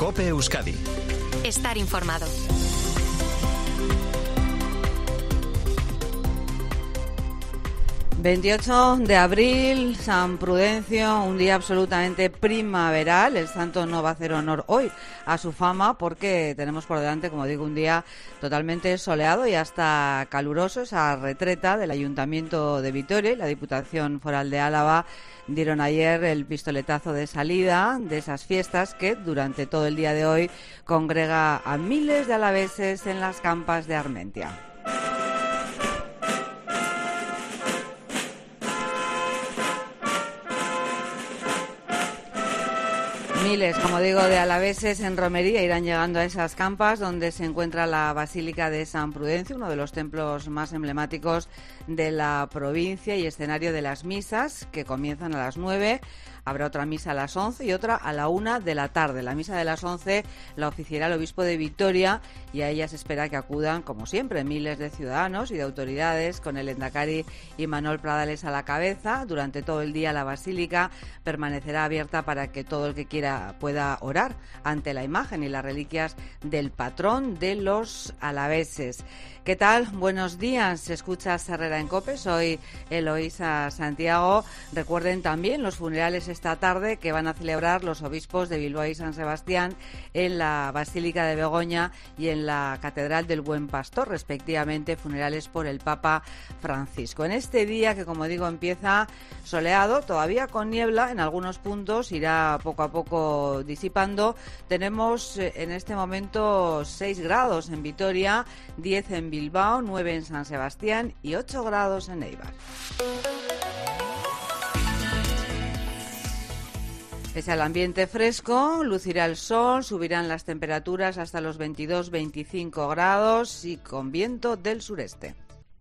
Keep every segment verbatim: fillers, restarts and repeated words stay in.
COPE Euskadi. Estar informado. veintiocho de abril, San Prudencio, un día absolutamente primaveral. El santo no va a hacer honor hoy a su fama porque tenemos por delante, como digo, un día totalmente soleado y hasta caluroso. Esa retreta del Ayuntamiento de Vitoria y la Diputación Foral de Álava dieron ayer el pistoletazo de salida de esas fiestas que durante todo el día de hoy congrega a miles de alaveses en las campas de Armentia. Miles, como digo, de alaveses en romería irán llegando a esas campas donde se encuentra la Basílica de San Prudencio, uno de los templos más emblemáticos de la provincia y escenario de las misas que comienzan a las nueve. Habrá otra misa a las once y otra a la una de la tarde. La misa de las once la oficiará el obispo de Vitoria y a ella se espera que acudan, como siempre, miles de ciudadanos y de autoridades, con el Endacari Imanol Pradales a la cabeza. Durante todo el día la basílica permanecerá abierta para que todo el que quiera pueda orar ante la imagen y las reliquias del patrón de los alaveses. ¿Qué tal? Buenos días. Se escucha Herrera en COPE. Soy Eloísa Santiago. Recuerden también los funerales esta tarde que van a celebrar los obispos de Bilbao y San Sebastián en la Basílica de Begoña y en la Catedral del Buen Pastor, respectivamente, funerales por el Papa Francisco. En este día que, como digo, empieza soleado, todavía con niebla en algunos puntos, irá poco a poco disipando. Tenemos en este momento seis grados en Vitoria, diez en Bilbao, nueve en San Sebastián y ocho grados en Eibar. Pese al ambiente fresco, lucirá el sol, subirán las temperaturas hasta los veintidós a veinticinco grados y con viento del sureste.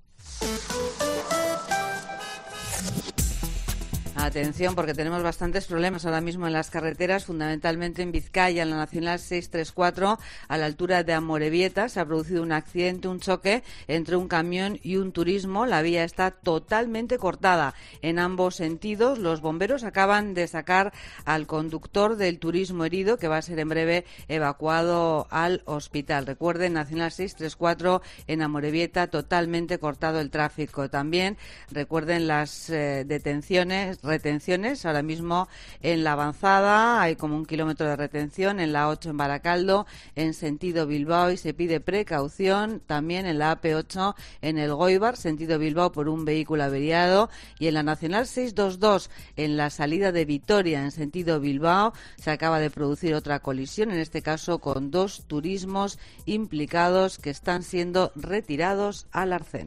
Atención, porque tenemos bastantes problemas ahora mismo en las carreteras, fundamentalmente en Vizcaya, en la Nacional seiscientos treinta y cuatro, a la altura de Amorebieta. Se ha producido un accidente, un choque entre un camión y un turismo. La vía está totalmente cortada en ambos sentidos. Los bomberos acaban de sacar al conductor del turismo herido, que va a ser en breve evacuado al hospital. Recuerden, Nacional seiscientos treinta y cuatro en Amorebieta, totalmente cortado el tráfico. También recuerden las eh, detenciones, retenciones. Ahora mismo en la avanzada hay como un kilómetro de retención, en la ocho en Baracaldo, en sentido Bilbao, y se pide precaución también en la A P ocho en el Goibar, sentido Bilbao, por un vehículo averiado, y en la Nacional seiscientos veintidós en la salida de Vitoria en sentido Bilbao se acaba de producir otra colisión, en este caso con dos turismos implicados que están siendo retirados al arcén.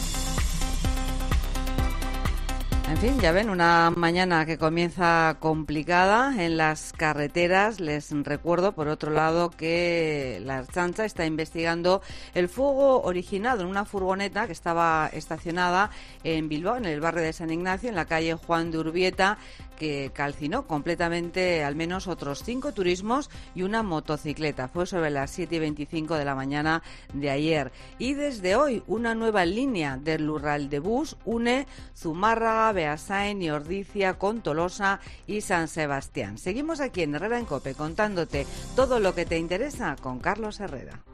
En fin, ya ven, una mañana que comienza complicada en las carreteras. Les recuerdo, por otro lado, que la Ertzaintza está investigando el fuego originado en una furgoneta que estaba estacionada en Bilbao, en el barrio de San Ignacio, en la calle Juan de Urbieta, que calcinó completamente al menos otros cinco turismos y una motocicleta. Fue sobre las siete y veinticinco de la mañana de ayer. Y desde hoy, una nueva línea del Lurral de Bus une Zumárraga, Beasain y Ordizia con Tolosa y San Sebastián. Seguimos aquí en Herrera en COPE contándote todo lo que te interesa con Carlos Herrera.